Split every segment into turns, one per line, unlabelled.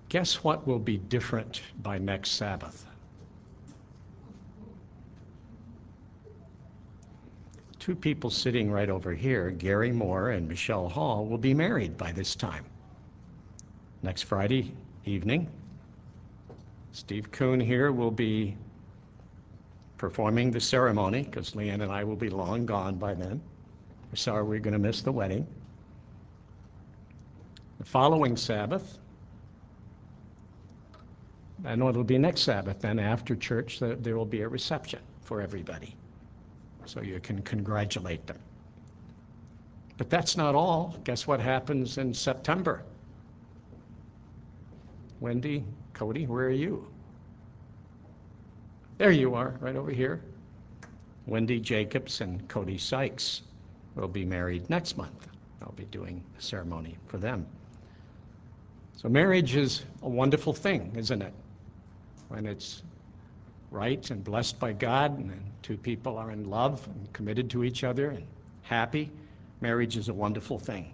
Guess what will be different by next Sabbath? Two people sitting right over here, Gary Moore and Michelle Hall, will be married by this time. Next Friday evening, Steve Kuhn here will be performing the ceremony, because Leanne and I will be long gone by then. We're sorry we're going to miss the wedding. The following Sabbath, I know it'll be next Sabbath, then after church there will be a reception for everybody, so you can congratulate them. But that's not all. Guess what happens in September? Wendy, Cody, where are you? There you are, right over here. Wendy Jacobs and Cody Sykes will be married next month. I'll be doing a ceremony for them. So marriage is a wonderful thing, isn't it? When it's right and blessed by God, and two people are in love and committed to each other and happy, marriage is a wonderful thing.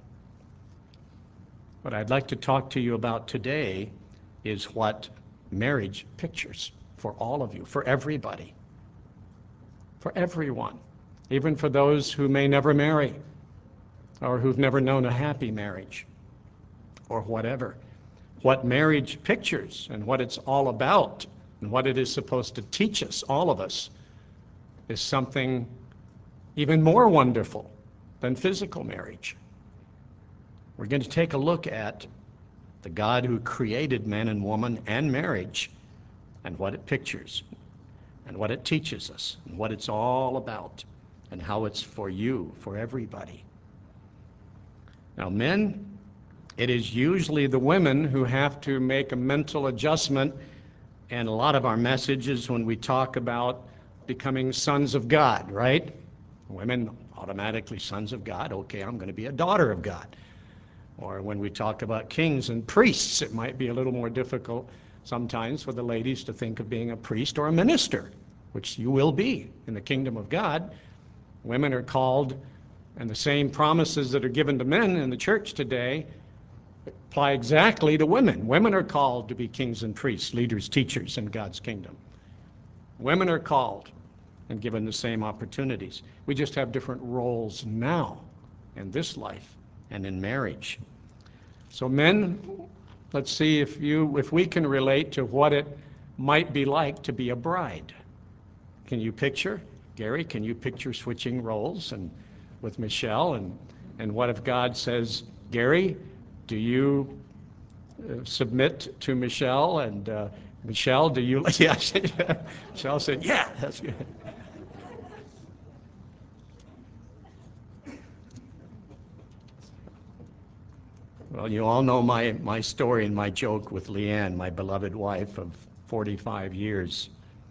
What I'd like to talk to you about today is what marriage pictures for all of you, for everybody, for everyone, even for those who may never marry or who've never known a happy marriage or whatever. What marriage pictures and what it's all about and what it is supposed to teach us, all of us, is something even more wonderful than physical marriage. We're going to take a look at the God who created man and woman and marriage, and what it pictures, and what it teaches us, and what it's all about, and how it's for you, for everybody. Now, men, it is usually the women who have to make a mental adjustment, and a lot of our messages when we talk about becoming sons of God, right? Women automatically sons of God. Okay, I'm going to be a daughter of God. Or when we talk about kings and priests, it might be a little more difficult sometimes for the ladies to think of being a priest or a minister, which you will be in the kingdom of God. Women are called, and the same promises that are given to men in the church today apply exactly to women. Women are called to be kings and priests, leaders, teachers in God's kingdom. Women are called and given the same opportunities. We just have different roles now in this life and in marriage. So men, let's see if we can relate to what it might be like to be a bride. Can you picture? Gary, can you picture switching roles and with Michelle? And what if God says, Gary, do you submit to Michelle? And Michelle, do you? Yeah, Michelle said, yeah, that's good. Well, you all know my story and my joke with Leanne, my beloved wife of 45 years.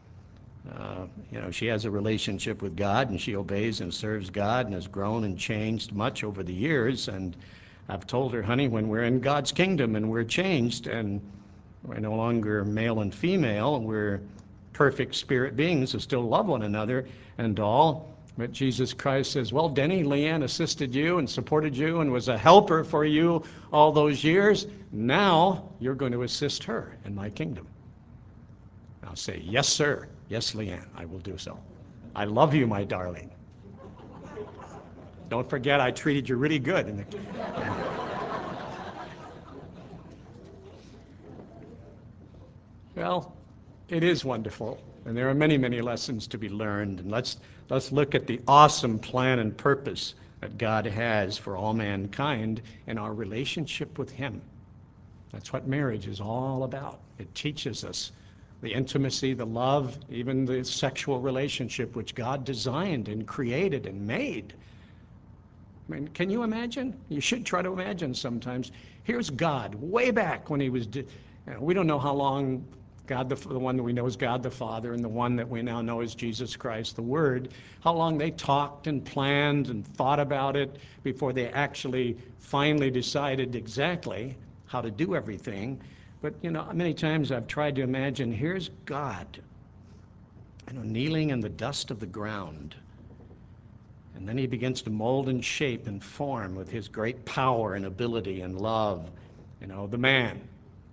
She has a relationship with God, and she obeys and serves God and has grown and changed much over the years. And I've told her, honey, when we're in God's kingdom and we're changed and we're no longer male and female, we're perfect spirit beings who still love one another and all. But Jesus Christ says, well, Denny, Leanne assisted you and supported you and was a helper for you all those years. Now you're going to assist her in my kingdom. I'll say, yes, sir. Yes, Leanne, I will do so. I love you, my darling. Don't forget I treated you really good. Well, it is wonderful, and there are many, many lessons to be learned. And let's look at the awesome plan and purpose that God has for all mankind and our relationship with Him. That's what marriage is all about. It teaches us the intimacy, the love, even the sexual relationship which God designed and created and made. I mean, can you imagine? You should try to imagine sometimes. Here's God, way back when He was, we don't know how long God, the one that we know is God the Father, and the one that we now know is Jesus Christ, the Word, how long they talked and planned and thought about it before they actually finally decided exactly how to do everything. But, many times I've tried to imagine, here's God, kneeling in the dust of the ground. And then He begins to mold and shape and form with His great power and ability and love, the man.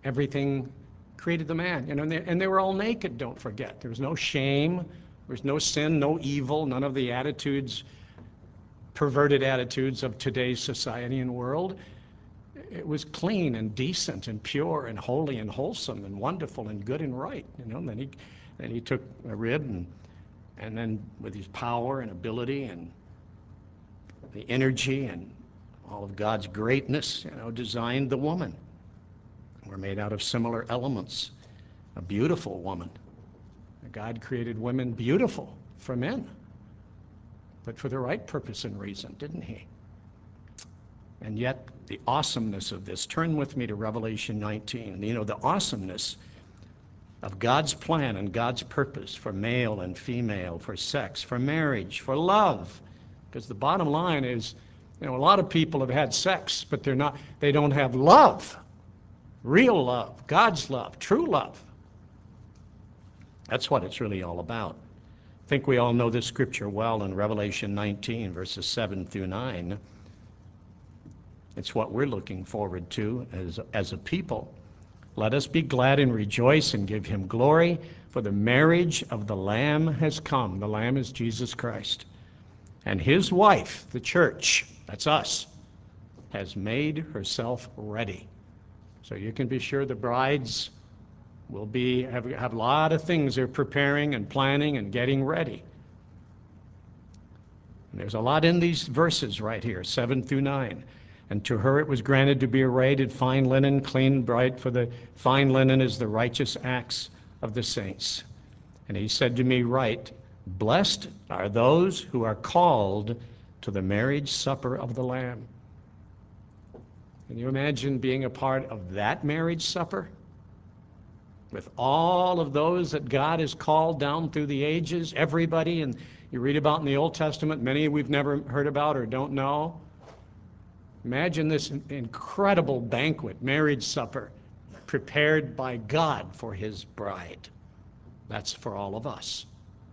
everything created the man. And they were all naked, don't forget. There was no shame, there was no sin, no evil, none of the attitudes, perverted attitudes of today's society and world. It was clean and decent and pure and holy and wholesome and wonderful and good and right. And then he took a rib and then with his power and ability and the energy and all of God's greatness, designed the woman. We're made out of similar elements. A beautiful woman. God created women beautiful for men, but for the right purpose and reason, didn't he? And yet, the awesomeness of this, turn with me to Revelation 19. The awesomeness of God's plan and God's purpose for male and female, for sex, for marriage, for love. Because the bottom line is, a lot of people have had sex, but they don't have love. Real love, God's love, true love. That's what it's really all about. I think we all know this scripture well in Revelation 19, verses 7 through 9. It's what we're looking forward to as a people. Let us be glad and rejoice and give him glory, for the marriage of the Lamb has come. The Lamb is Jesus Christ. And his wife, the church, that's us, has made herself ready. So you can be sure the brides will have a lot of things they're preparing and planning and getting ready. And there's a lot in these verses right here, 7 through 9. And to her it was granted to be arrayed in fine linen, clean and bright, for the fine linen is the righteous acts of the saints. And he said to me, write, blessed are those who are called to the marriage supper of the Lamb. Can you imagine being a part of that marriage supper? With all of those that God has called down through the ages, everybody, and you read about in the Old Testament, many we've never heard about or don't know. Imagine this incredible banquet, marriage supper, prepared by God for his bride. That's for all of us.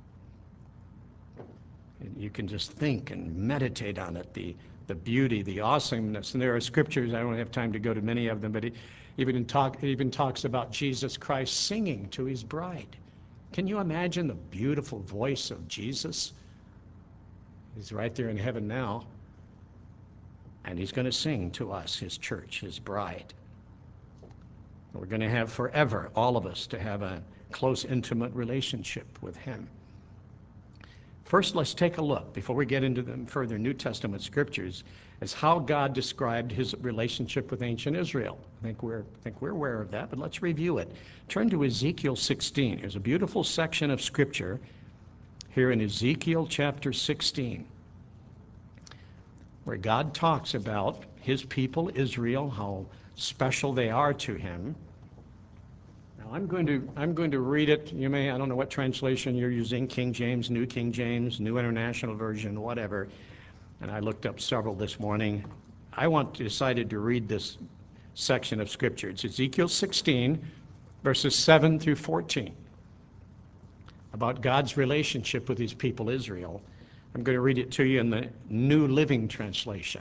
And you can just think and meditate on it, the beauty, the awesomeness. And there are scriptures, I don't have time to go to many of them, but it even talks about Jesus Christ singing to his bride. Can you imagine the beautiful voice of Jesus? He's right there in heaven now. And he's going to sing to us, his church, his bride. We're going to have forever, all of us, to have a close, intimate relationship with him. First, let's take a look, before we get into the further New Testament scriptures, as how God described his relationship with ancient Israel. I think we're aware of that, but let's review it. Turn to Ezekiel 16. There's a beautiful section of scripture here in Ezekiel chapter 16. Where God talks about his people, Israel, how special they are to him. Now I'm going to read it. I don't know what translation you're using, King James, New International Version, whatever. And I looked up several this morning. Decided to read this section of scripture. It's Ezekiel 16, verses 7 through 14, about God's relationship with his people, Israel. I'm going to read it to you in the New Living Translation.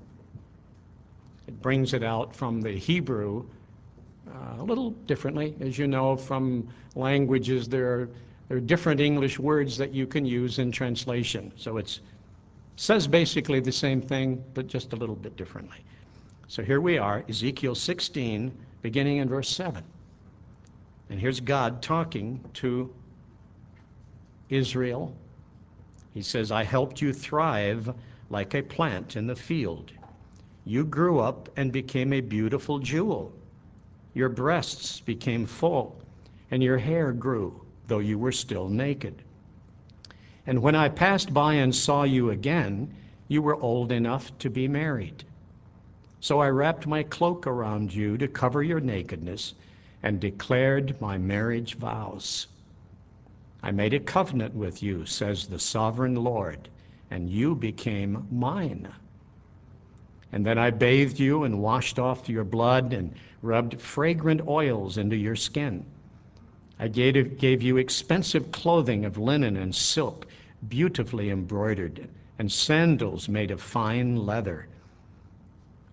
It brings it out from the Hebrew a little differently. As you know, from languages, there are different English words that you can use in translation. So it says basically the same thing, but just a little bit differently. So here we are, Ezekiel 16, beginning in verse 7. And here's God talking to Israel. He says, I helped you thrive like a plant in the field. You grew up and became a beautiful jewel. Your breasts became full, and your hair grew, though you were still naked. And when I passed by and saw you again, you were old enough to be married. So I wrapped my cloak around you to cover your nakedness and declared my marriage vows. I made a covenant with you, says the sovereign Lord, and you became mine. And then I bathed you and washed off your blood and rubbed fragrant oils into your skin. I gave you expensive clothing of linen and silk, beautifully embroidered, and sandals made of fine leather.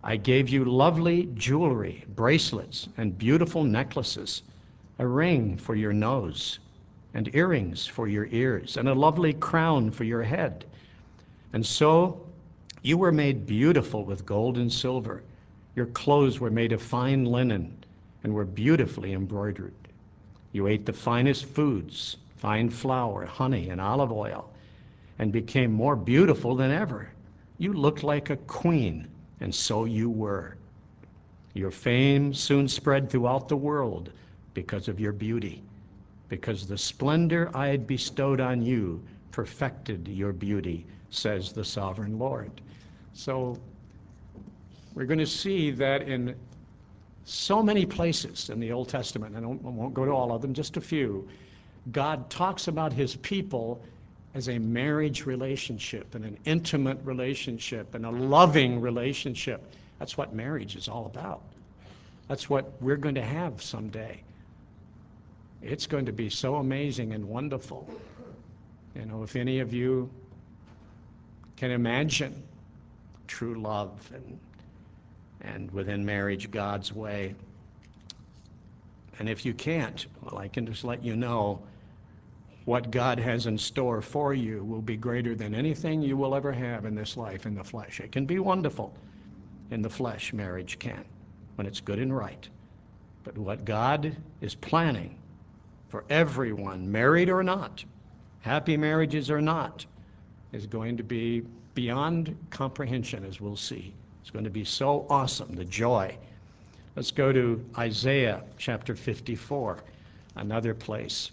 I gave you lovely jewelry, bracelets, and beautiful necklaces, a ring for your nose, and earrings for your ears, and a lovely crown for your head. And so you were made beautiful with gold and silver. Your clothes were made of fine linen and were beautifully embroidered. You ate the finest foods, fine flour, honey, and olive oil, and became more beautiful than ever. You looked like a queen, and so you were. Your fame soon spread throughout the world because of your beauty, because the splendor I had bestowed on you perfected your beauty, says the sovereign Lord. So we're going to see that in so many places in the Old Testament, and I won't go to all of them, just a few, God talks about his people as a marriage relationship and an intimate relationship and a loving relationship. That's what marriage is all about. That's what we're going to have someday. It's going to be so amazing and wonderful. You know, if any of you can imagine true love and within marriage God's way. And if you can't, well, I can just let you know what God has in store for you will be greater than anything you will ever have in this life in the flesh. It can be wonderful in the flesh, marriage can, when it's good and right. But what God is planning for everyone, married or not, happy marriages or not, is going to be beyond comprehension, as we'll see. It's going to be so awesome, the joy. Let's go to Isaiah chapter 54, another place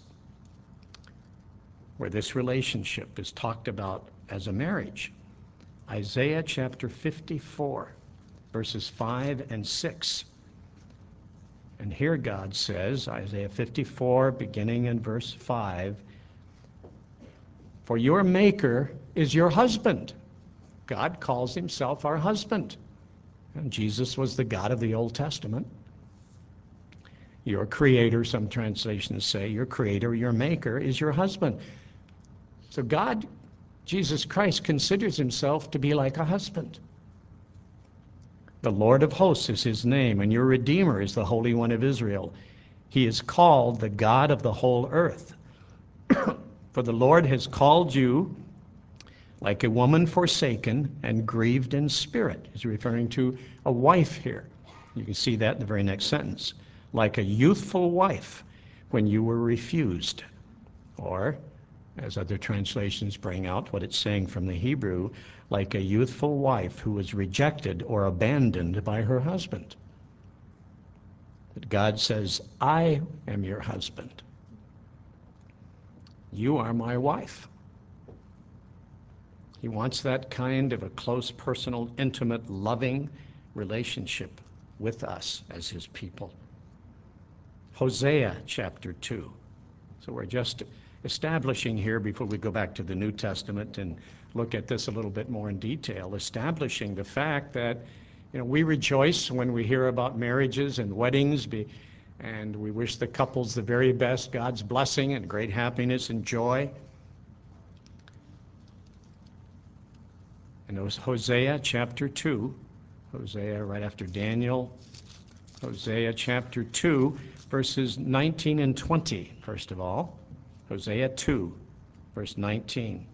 where this relationship is talked about as a marriage. Isaiah chapter 54, verses 5 and 6. And here God says, Isaiah 54, beginning in verse 5, "For your Maker is your husband." God calls himself our husband. And Jesus was the God of the Old Testament. Your creator, some translations say, your creator, your maker is your husband. So God, Jesus Christ, considers himself to be like a husband. The Lord of hosts is his name, and your Redeemer is the Holy One of Israel. He is called the God of the whole earth. For the Lord has called you like a woman forsaken and grieved in spirit. He's referring to a wife here. You can see that in the very next sentence. Like a youthful wife when you were refused. Or, as other translations bring out what it's saying from the Hebrew, like a youthful wife who was rejected or abandoned by her husband. But God says, I am your husband. You are my wife. He wants that kind of a close, personal, intimate, loving relationship with us as his people. Hosea chapter 2. So we're just establishing here, before we go back to the New Testament and look at this a little bit more in detail, establishing the fact that, you know, we rejoice when we hear about marriages and weddings, and we wish the couples the very best, God's blessing and great happiness and joy. And it was Hosea chapter 2, Hosea right after Daniel, Hosea chapter 2, verses 19 and 20, first of all. Hosea 2, verse 19.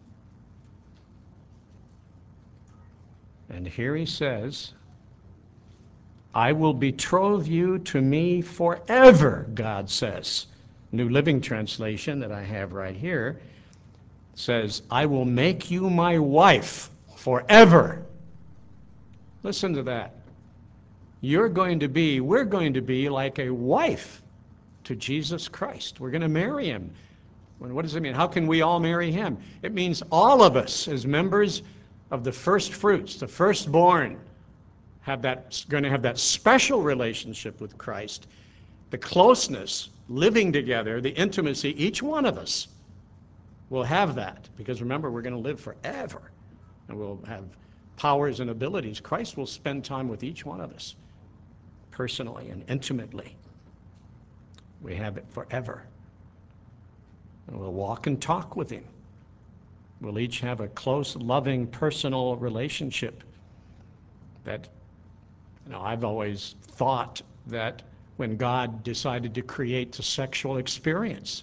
And here he says, I will betroth you to me forever, God says. New Living Translation that I have right here says, I will make you my wife forever. Listen to that. We're going to be like a wife to Jesus Christ. We're going to marry him. What does it mean? How can we all marry him? It means all of us as members of the first fruits, the firstborn, going to have that special relationship with Christ, the closeness, living together, the intimacy. Each one of us will have that, because remember, we're going to live forever, and we'll have powers and abilities. Christ will spend time with each one of us personally and intimately. We have it forever. And we'll walk and talk with him. We'll each have a close, loving, personal relationship that I've always thought that when God decided to create the sexual experience,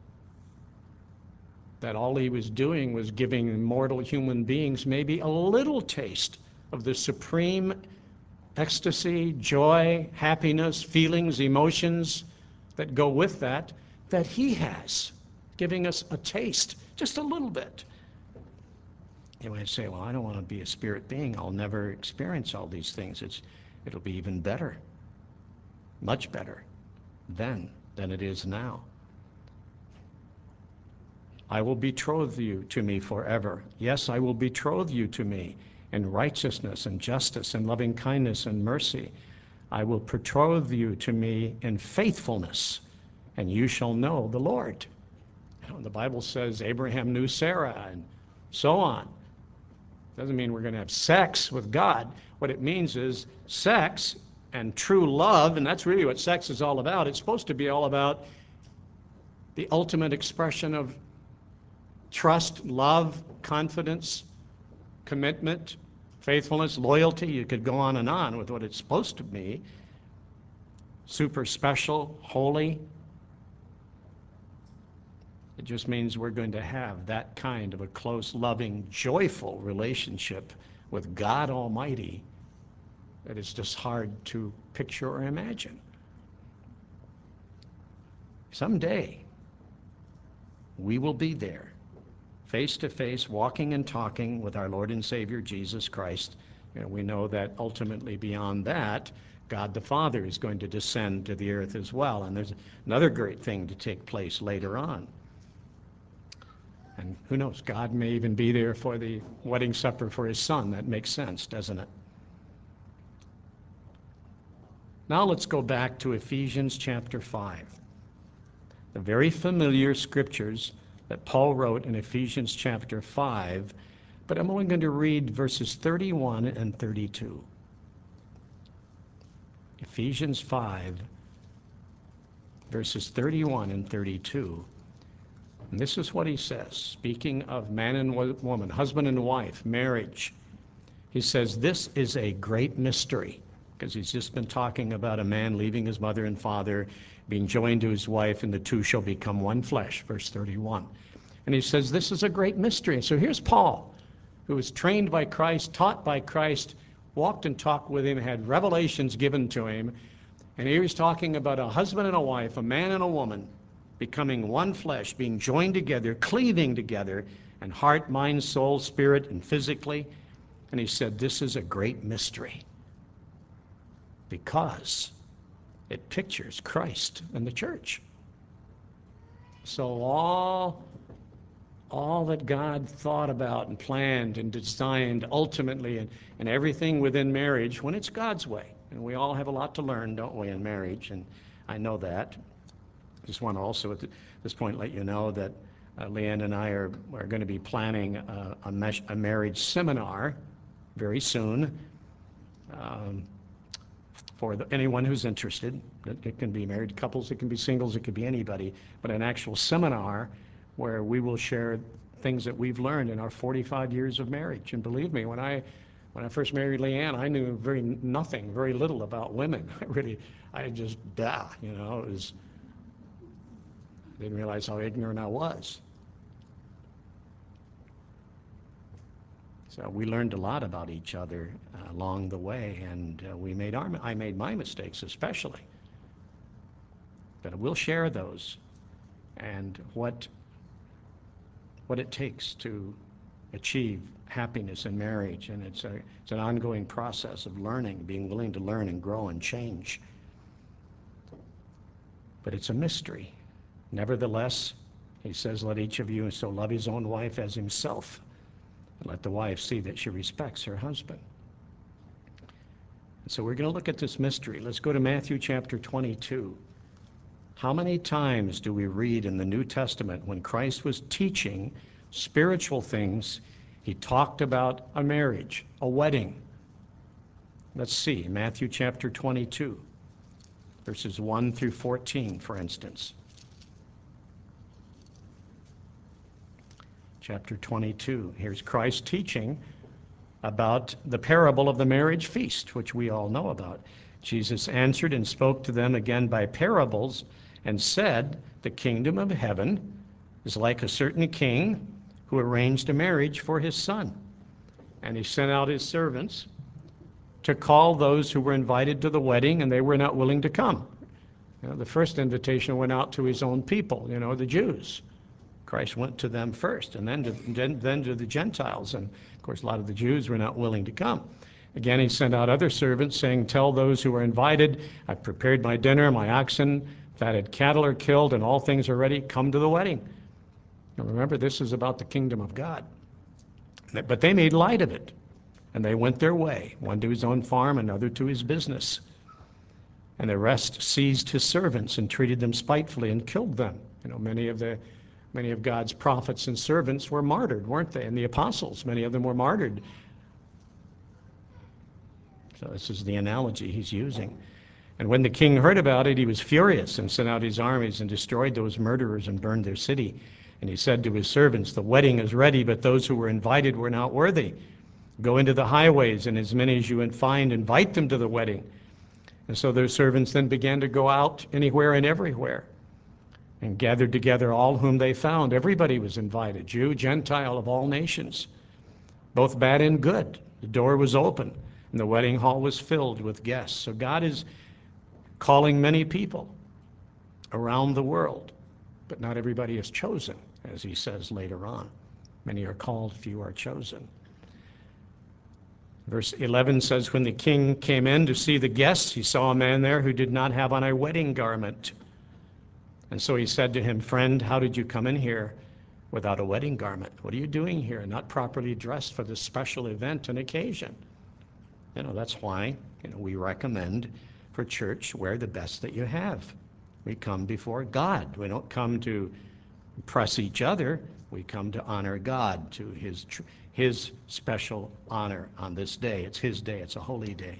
that all he was doing was giving mortal human beings maybe a little taste of the supreme ecstasy, joy, happiness, feelings, emotions that go with that he has, giving us a taste, just a little bit. You might say, well, I don't want to be a spirit being. I'll never experience all these things. It'll be even better, much better then than it is now. I will betroth you to me forever. Yes, I will betroth you to me in righteousness and justice and loving kindness and mercy. I will betroth you to me in faithfulness, and you shall know the Lord. The Bible says Abraham knew Sarah and so on. Doesn't mean we're going to have sex with God. What it means is sex and true love, and that's really what sex is all about. It's supposed to be all about the ultimate expression of trust, love, confidence, commitment, faithfulness, loyalty. You could go on and on with what it's supposed to be. Super special, holy. It just means we're going to have that kind of a close, loving, joyful relationship with God Almighty that is just hard to picture or imagine. Someday, we will be there, face to face, walking and talking with our Lord and Savior Jesus Christ. And we know that ultimately beyond that, God the Father is going to descend to the earth as well. And there's another great thing to take place later on. And who knows, God may even be there for the wedding supper for his Son. That makes sense, doesn't it? Now let's go back to Ephesians chapter 5. The very familiar scriptures that Paul wrote in Ephesians chapter 5, but I'm only going to read verses 31 and 32. Ephesians 5, verses 31 and 32. And this is what he says, speaking of man and woman, husband and wife, marriage. He says, this is a great mystery, because he's just been talking about a man leaving his mother and father, being joined to his wife, and the two shall become one flesh, verse 31. And he says, this is a great mystery. And so here's Paul, who was trained by Christ, taught by Christ, walked and talked with him, had revelations given to him, and he was talking about a husband and a wife, a man and a woman, becoming one flesh, being joined together, cleaving together, and heart, mind, soul, spirit, and physically. And he said, this is a great mystery, because it pictures Christ and the church. So all that God thought about and planned and designed ultimately, and everything within marriage, when it's God's way, and we all have a lot to learn, don't we, in marriage, and I know that. Just want to also at this point let you know that Leanne and I are going to be planning a marriage seminar very soon for anyone who's interested. It can be married couples, it can be singles, it could be anybody, but an actual seminar where we will share things that we've learned in our 45 years of marriage. And believe me, when I first married Leanne, I knew very little about women. I just, didn't realize how ignorant I was. So we learned a lot about each other along the way, and I made my mistakes especially. But we'll share those and what it takes to achieve happiness in marriage. And it's an ongoing process of learning, being willing to learn and grow and change. But it's a mystery. Nevertheless, he says, let each of you so love his own wife as himself, and let the wife see that she respects her husband. And so we're going to look at this mystery. Let's go to Matthew chapter 22. How many times do we read in the New Testament when Christ was teaching spiritual things, he talked about a marriage, a wedding? Let's see, Matthew chapter 22, verses 1 through 14, for instance. Chapter 22. Here's Christ teaching about the parable of the marriage feast, which we all know about. Jesus answered and spoke to them again by parables and said, "The kingdom of heaven is like a certain king who arranged a marriage for his son. And he sent out his servants to call those who were invited to the wedding, and they were not willing to come." The first invitation went out to his own people, the Jews. Christ went to them first, and then to the Gentiles. And, of course, a lot of the Jews were not willing to come. Again, he sent out other servants, saying, "Tell those who are invited, I've prepared my dinner, my oxen, fatted cattle are killed, and all things are ready. Come to the wedding." Now, remember, this is about the kingdom of God. But they made light of it, and they went their way, one to his own farm, another to his business. And the rest seized his servants and treated them spitefully and killed them. Many of God's prophets and servants were martyred, weren't they? And the apostles, many of them were martyred. So this is the analogy he's using. And when the king heard about it, he was furious and sent out his armies and destroyed those murderers and burned their city. And he said to his servants, "The wedding is ready, but those who were invited were not worthy. Go into the highways, and as many as you find, invite them to the wedding." And so their servants then began to go out anywhere and everywhere and gathered together all whom they found. Everybody was invited, Jew, Gentile, of all nations, both bad and good. The door was open, and the wedding hall was filled with guests. So God is calling many people around the world, but not everybody is chosen, as he says later on. Many are called, few are chosen. Verse 11 says, "When the king came in to see the guests, he saw a man there who did not have on a wedding garment. And so he said to him, 'Friend, how did you come in here without a wedding garment? What are you doing here, not properly dressed for this special event and occasion?'" That's why we recommend for church, wear the best that you have. We come before God. We don't come to impress each other. We come to honor God, to his special honor on this day. It's his day. It's a holy day.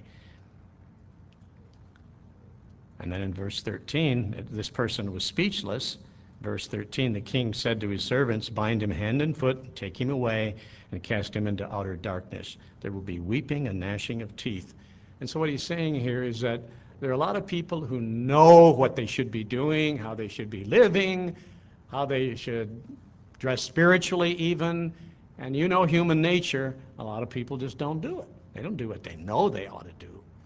And then in verse 13, this person was speechless. Verse 13, the king said to his servants, "Bind him hand and foot, take him away, and cast him into outer darkness. There will be weeping and gnashing of teeth." And so what he's saying here is that there are a lot of people who know what they should be doing, how they should be living, how they should dress spiritually even. And human nature, a lot of people just don't do it. They don't do what they know they ought to do.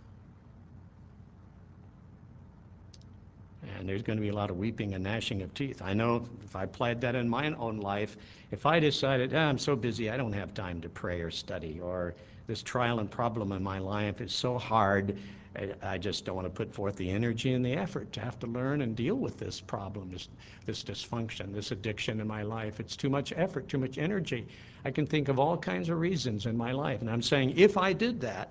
And there's going to be a lot of weeping and gnashing of teeth. I know if I applied that in my own life, if I decided, I'm so busy, I don't have time to pray or study, or this trial and problem in my life is so hard, I just don't want to put forth the energy and the effort to have to learn and deal with this problem, this dysfunction, this addiction in my life. It's too much effort, too much energy. I can think of all kinds of reasons in my life. And I'm saying if I did that,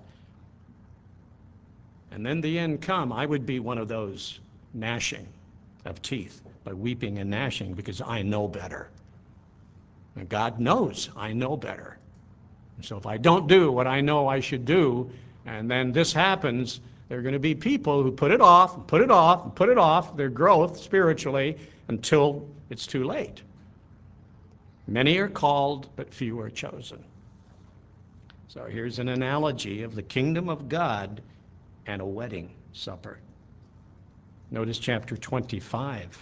and then the end come, I would be one of those gnashing of teeth, by weeping and gnashing, because I know better. And God knows I know better. And so if I don't do what I know I should do, and then this happens, there are going to be people who put it off, and put it off, and put it off, their growth spiritually, until it's too late. Many are called, but few are chosen. So here's an analogy of the kingdom of God and a wedding supper. Notice chapter 25,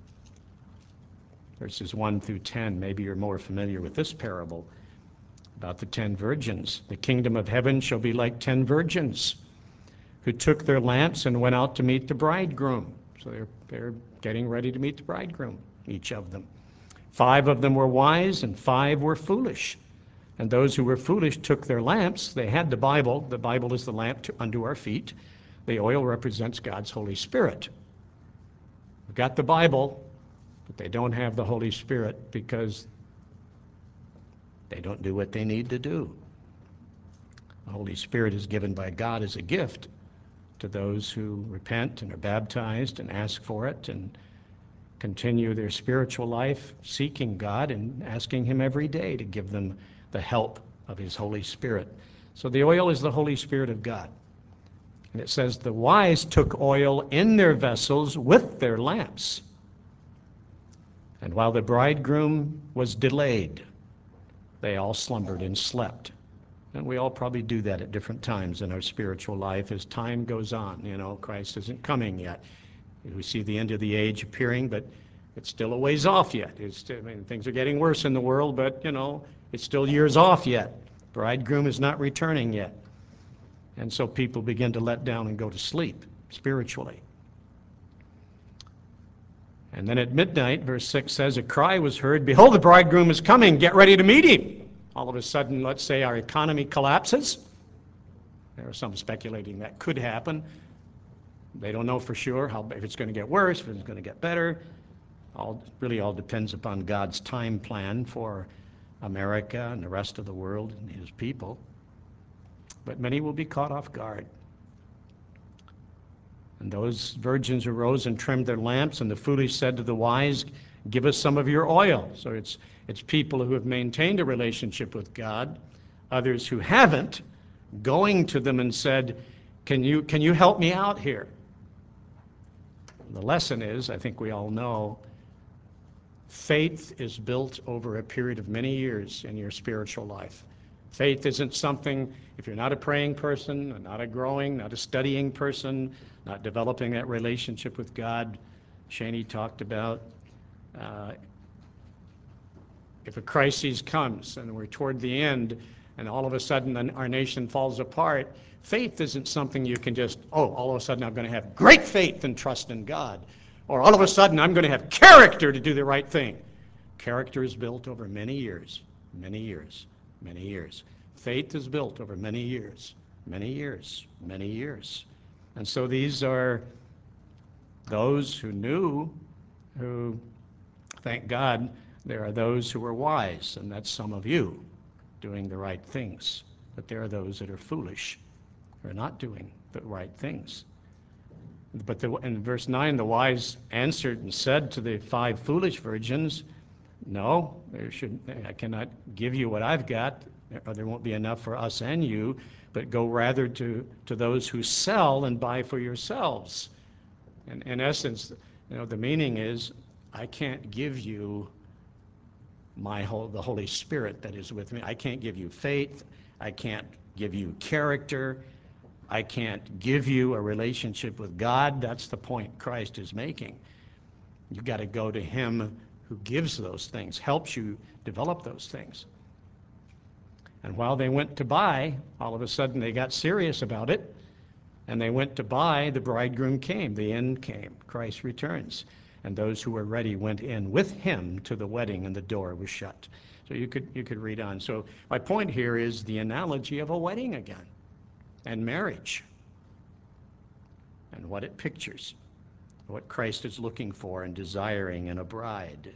verses 1 through 10. Maybe you're more familiar with this parable about the 10 virgins. "The kingdom of heaven shall be like 10 virgins who took their lamps and went out to meet the bridegroom." So they're getting ready to meet the bridegroom, each of them. "5 of them were wise and 5 were foolish. And those who were foolish took their lamps." They had the Bible. The Bible is the lamp unto our feet. The oil represents God's Holy Spirit. We've got the Bible, but they don't have the Holy Spirit because they don't do what they need to do. The Holy Spirit is given by God as a gift to those who repent and are baptized and ask for it and continue their spiritual life seeking God and asking Him every day to give them the help of His Holy Spirit. So the oil is the Holy Spirit of God. And it says, "The wise took oil in their vessels with their lamps. And while the bridegroom was delayed, they all slumbered and slept." And we all probably do that at different times in our spiritual life as time goes on. Christ isn't coming yet. We see the end of the age appearing, but it's still a ways off yet. Things are getting worse in the world, but, it's still years off yet. Bridegroom is not returning yet. And so people begin to let down and go to sleep spiritually. And then at midnight, verse 6 says, a cry was heard, behold, the bridegroom is coming, get ready to meet him. All of a sudden, let's say our economy collapses. There are some speculating that could happen. They don't know for sure if it's going to get worse, if it's going to get better. Really all depends upon God's time plan for America and the rest of the world and his people. But many will be caught off guard. And those virgins arose and trimmed their lamps, and the foolish said to the wise, give us some of your oil. So it's people who have maintained a relationship with God, others who haven't, going to them and said, can you help me out here? The lesson is, I think we all know, faith is built over a period of many years in your spiritual life. Faith isn't something, if you're not a praying person, not a growing, not a studying person, not developing that relationship with God, Shani talked about, if a crisis comes and we're toward the end and all of a sudden our nation falls apart, faith isn't something you can just, all of a sudden I'm going to have great faith and trust in God. Or all of a sudden I'm going to have character to do the right thing. Character is built over many years, many years, many years. Faith is built over many years, many years, many years. And so these are those who knew, who, thank God, there are those who are wise, and that's some of you doing the right things. But there are those that are foolish, who are not doing the right things. But in verse 9, the wise answered and said to the 5 foolish virgins, no, I cannot give you what I've got, or there won't be enough for us and you, but go rather to those who sell and buy for yourselves. And in essence, the meaning is, I can't give you the Holy Spirit that is with me. I can't give you faith. I can't give you character. I can't give you a relationship with God. That's the point Christ is making. You've got to go to him who gives those things, helps you develop those things. And while they went to buy, all of a sudden they got serious about it, and they went to buy, the bridegroom came, the end came, Christ returns. And those who were ready went in with him to the wedding, and the door was shut. So you could read on. So my point here is the analogy of a wedding again, and marriage, and what it pictures, what Christ is looking for and desiring in a bride.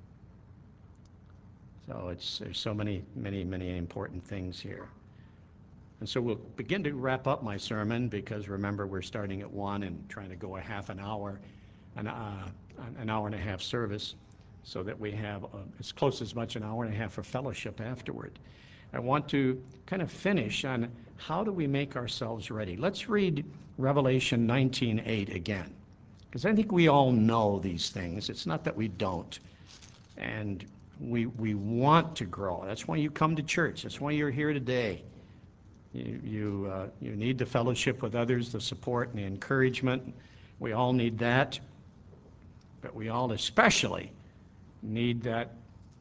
So there's so many, many, many important things here. And so we'll begin to wrap up my sermon, because remember, we're starting at 1 and trying to go a half an hour, an hour and a half service, so that we have as close as much an hour and a half for fellowship afterward. I want to kind of finish on how do we make ourselves ready. Let's read Revelation 19:8 again, because I think we all know these things. It's not that we don't. And we want to grow. That's why you come to church. That's why you're here today. You need the fellowship with others, the support and the encouragement. We all need that. But we all especially need that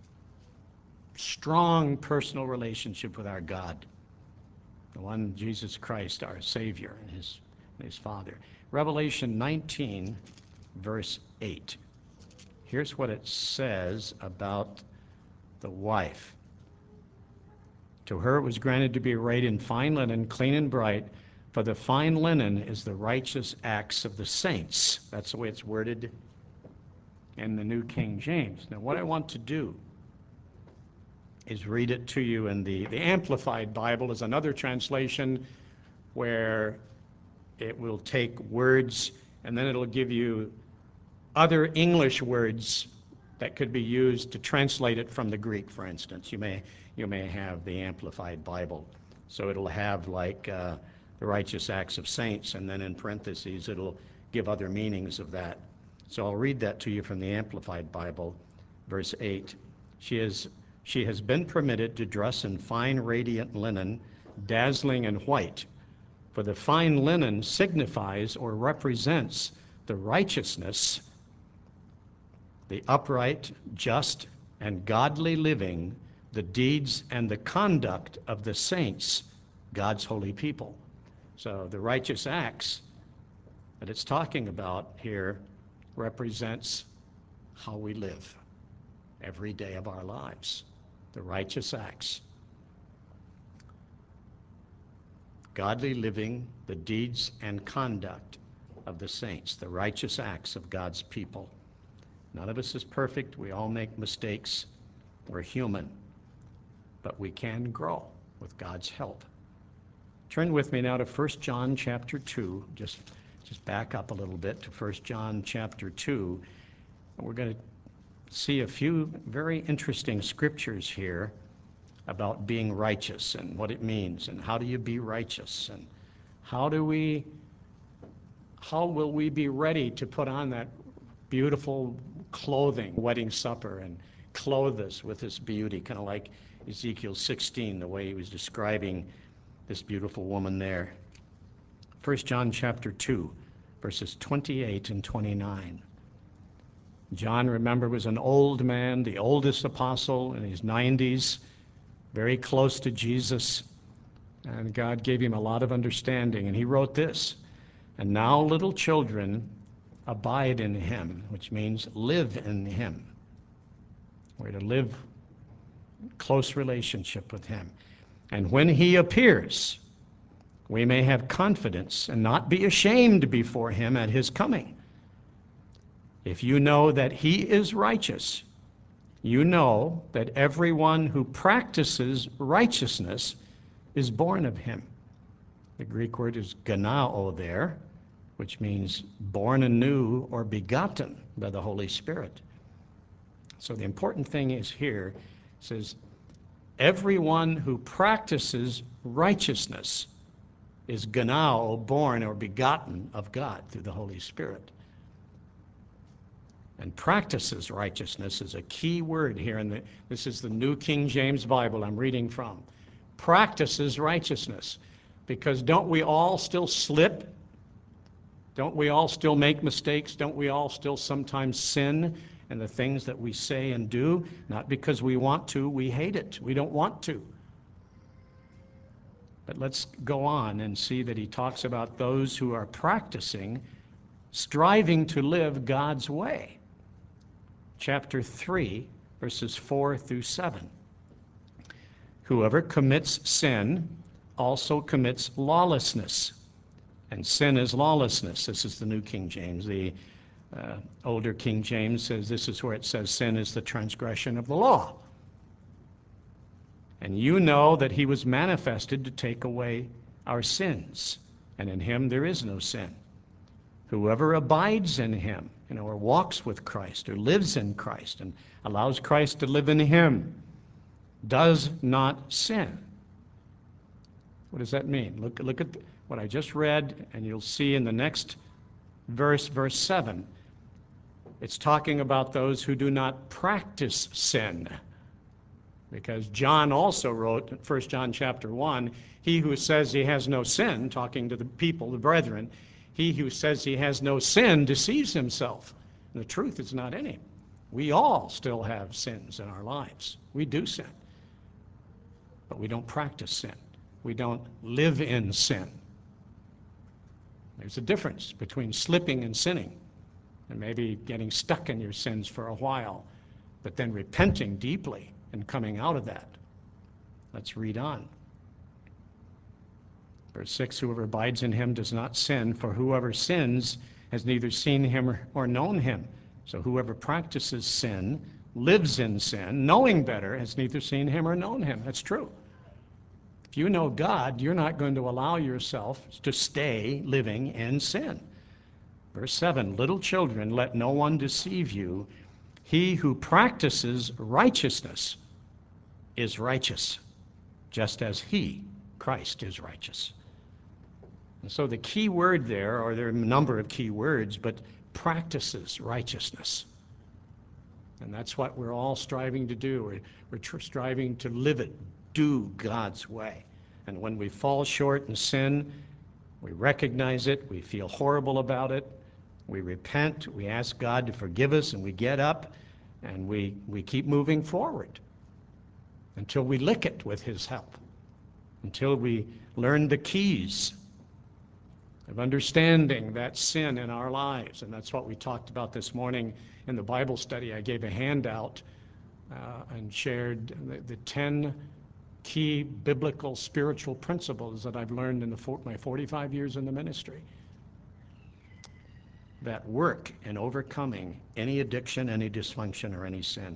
strong personal relationship with our God, the one Jesus Christ, our Savior, and his Father. Revelation 19, verse 8. Here's what it says about the wife. To her it was granted to be arrayed in fine linen, clean and bright, for the fine linen is the righteous acts of the saints. That's the way it's worded in the New King James. Now, what I want to do is read it to you in the Amplified Bible is another translation where it will take words and then it'll give you other English words that could be used to translate it from the Greek, for instance. You may have the Amplified Bible. So it'll have like the righteous acts of saints, and then in parentheses it'll give other meanings of that. So I'll read that to you from the Amplified Bible, verse 8. She has been permitted to dress in fine radiant linen, dazzling and white. For the fine linen signifies or represents the righteousness, the upright, just, and godly living, the deeds and the conduct of the saints, God's holy people. So the righteous acts that it's talking about here represents how we live every day of our lives. The righteous acts. Godly living, the deeds and conduct of the saints, the righteous acts of God's people. None of us is perfect. We all make mistakes. We're human. But we can grow with God's help. Turn with me now to 1 John chapter 2. Just back up a little bit to 1 John chapter 2. And we're going to see a few very interesting scriptures here about being righteous and what it means and how do you be righteous and how will we be ready to put on that beautiful clothing, wedding supper, and clothe us with this beauty, kind of like Ezekiel 16, the way he was describing this beautiful woman there. 1 John chapter 2, verses 28 and 29. John, remember, was an old man, the oldest apostle in his 90s, very close to Jesus, and God gave him a lot of understanding, and he wrote this, "And now, little children, abide in him," which means live in him. We're to live in close relationship with him. "And when he appears, we may have confidence and not be ashamed before him at his coming. If you know that he is righteous, you know that everyone who practices righteousness is born of him." The Greek word is ganao there, which means born anew or begotten by the Holy Spirit. So the important thing is here, it says, everyone who practices righteousness is ganao, born or begotten of God through the Holy Spirit. And practices righteousness is a key word here. This is the New King James Bible I'm reading from. Practices righteousness. Because don't we all still slip? Don't we all still make mistakes? Don't we all still sometimes sin in the things that we say and do? Not because we want to, we hate it. We don't want to. But let's go on and see that he talks about those who are practicing, striving to live God's way. Chapter 3, verses 4 through 7. "Whoever commits sin also commits lawlessness." And sin is lawlessness. This is the New King James. The older King James says this is where it says sin is the transgression of the law. "And you know that he was manifested to take away our sins, and in him there is no sin. Whoever abides in him, or walks with Christ, or lives in Christ, and allows Christ to live in him, does not sin." What does that mean? Look at what I just read, and you'll see in the next verse, verse 7, it's talking about those who do not practice sin. Because John also wrote in 1 John chapter 1, he who says he has no sin, talking to the people, the brethren, he who says he has no sin deceives himself, and the truth is not in him. We all still have sins in our lives. We do sin, but we don't practice sin. We don't live in sin. There's a difference between slipping and sinning, and maybe getting stuck in your sins for a while, but then repenting deeply and coming out of that. Let's read on. Verse 6, "Whoever abides in him does not sin, for whoever sins has neither seen him or known him. So whoever practices sin lives in sin, knowing better, has neither seen him or known him." That's true. If you know God, you're not going to allow yourself to stay living in sin. Verse 7, "Little children, let no one deceive you. He who practices righteousness is righteous, just as he, Christ, is righteous." And so the key word there, or there are a number of key words, but practices righteousness. And that's what we're all striving to do. We're striving to live it, do God's way. And when we fall short and sin, we recognize it, we feel horrible about it, we repent, we ask God to forgive us, and we get up and we keep moving forward until we lick it with His help, until we learn the keys of understanding that sin in our lives. And that's what we talked about this morning in the Bible study. I gave a handout and shared the 10 key biblical spiritual principles that I've learned in my 45 years in the ministry that work in overcoming any addiction, any dysfunction, or any sin.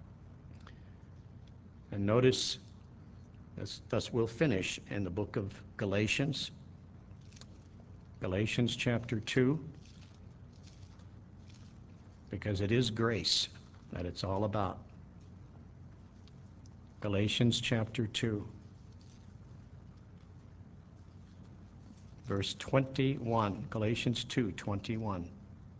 And notice, thus we'll finish in the book of Galatians. Galatians chapter 2, because it is grace that it's all about. Galatians chapter 2, verse 21. Galatians 2:21.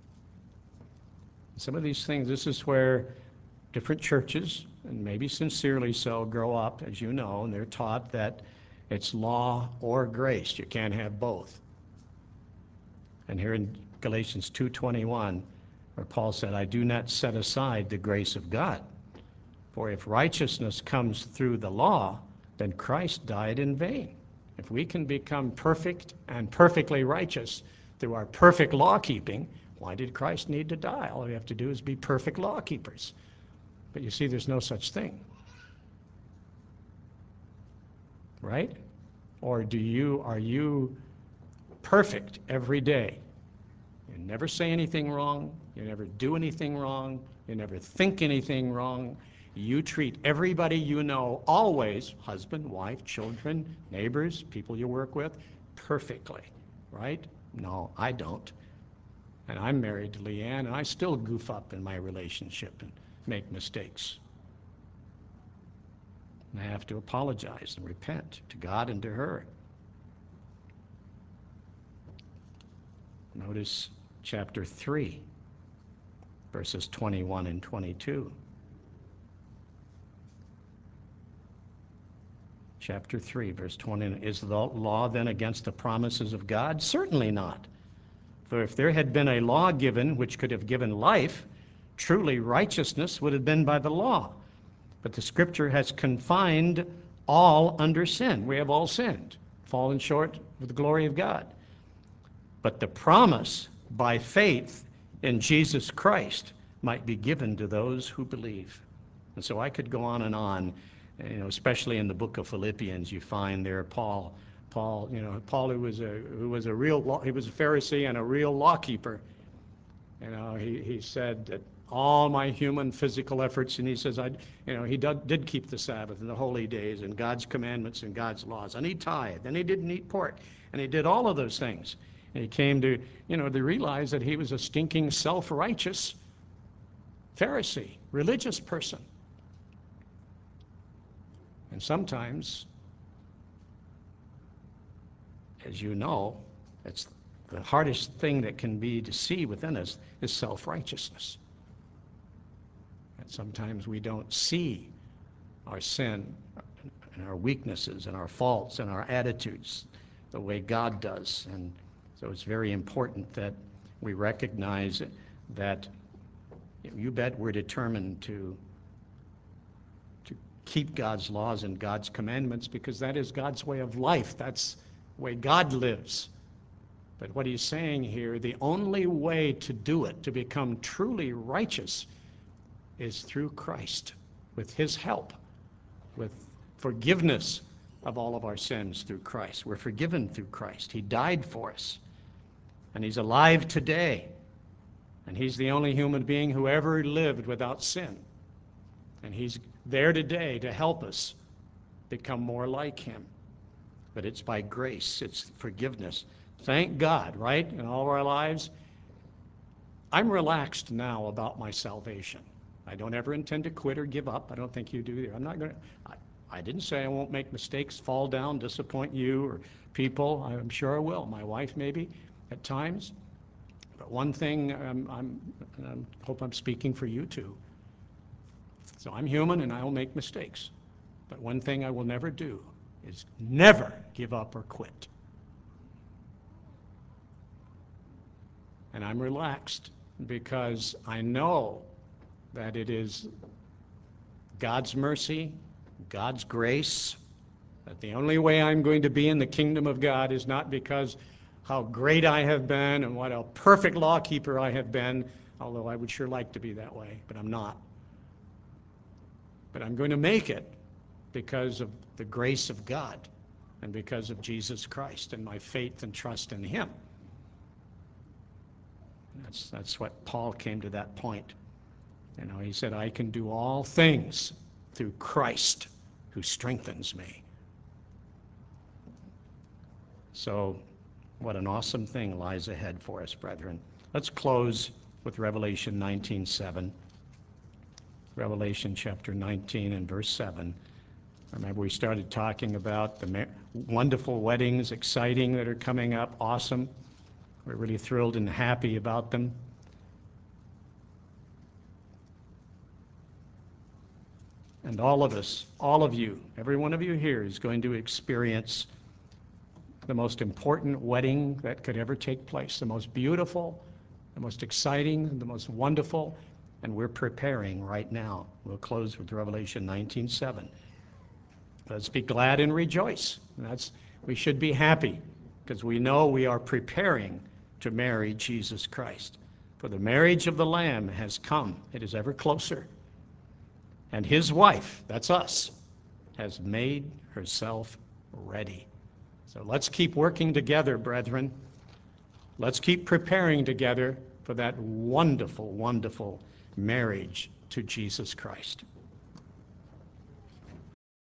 Some of these things, this is where different churches, and maybe sincerely so, grow up, as you know, and they're taught that it's law or grace. You can't have both. And here in Galatians 2:21, where Paul said, I do not set aside the grace of God. For if righteousness comes through the law, then Christ died in vain. If we can become perfect and perfectly righteous through our perfect law keeping, why did Christ need to die? All we have to do is be perfect law keepers. But you see, there's no such thing. Right? Or are you perfect every day? You never say anything wrong, you never do anything wrong, you never think anything wrong. You treat everybody you know, always, husband, wife, children, neighbors, people you work with, perfectly, right? No, I don't. And I'm married to Leanne, and I still goof up in my relationship and make mistakes. And I have to apologize and repent to God and to her. Notice chapter 3, verses 21 and 22. Chapter 3, verse 20. Is the law then against the promises of God? Certainly not. For if there had been a law given which could have given life, truly righteousness would have been by the law. But the Scripture has confined all under sin. We have all sinned, fallen short of the glory of God. But the promise by faith in Jesus Christ might be given to those who believe. And so I could go on and on, especially in the book of Philippians. You find there Paul, who was a Pharisee and a real law keeper. He said that all my human physical efforts, and he says, he did keep the Sabbath and the holy days and God's commandments and God's laws, and he tithed, and he didn't eat pork, and he did all of those things. And he came to realize that he was a stinking, self-righteous Pharisee, religious person. And sometimes, as you know, it's the hardest thing that can be to see within us is self-righteousness. And sometimes we don't see our sin and our weaknesses and our faults and our attitudes the way God does. And so it's very important that we recognize that, you bet we're determined to keep God's laws and God's commandments, because that is God's way of life. That's the way God lives. But what he's saying here, the only way to do it, to become truly righteous, is through Christ, with his help, with forgiveness of all of our sins through Christ. We're forgiven through Christ. He died for us, and he's alive today, and he's the only human being who ever lived without sin. And he's there today to help us become more like him. But it's by grace, it's forgiveness. Thank God, right, in all of our lives. I'm relaxed now about my salvation. I don't ever intend to quit or give up. I don't think you do either. I'm not going to, I didn't say I won't make mistakes, fall down, disappoint you or people. I'm sure I will. My wife maybe at times. But one thing, I hope I'm speaking for you too. So I'm human and I will make mistakes. But one thing I will never do is never give up or quit. And I'm relaxed because I know that it is God's mercy, God's grace, that the only way I'm going to be in the kingdom of God is not because how great I have been and what a perfect lawkeeper I have been, although I would sure like to be that way, but I'm not. But I'm going to make it because of the grace of God and because of Jesus Christ and my faith and trust in Him. That's what Paul came to that point. You know, he said, I can do all things through Christ who strengthens me. So what an awesome thing lies ahead for us, brethren. Let's close with Revelation 19:7. Revelation chapter 19 and verse 7. Remember, we started talking about the wonderful weddings, exciting, that are coming up, awesome. We're really thrilled and happy about them. And all of us, all of you, every one of you here is going to experience the most important wedding that could ever take place, the most beautiful, the most exciting, the most wonderful, and we're preparing right now. We'll close with Revelation 19:7. Let's be glad and rejoice. We should be happy because we know we are preparing to marry Jesus Christ. For the marriage of the Lamb has come. It is ever closer. And His wife, that's us, has made herself ready. So let's keep working together, brethren. Let's keep preparing together for that wonderful, wonderful marriage to Jesus Christ.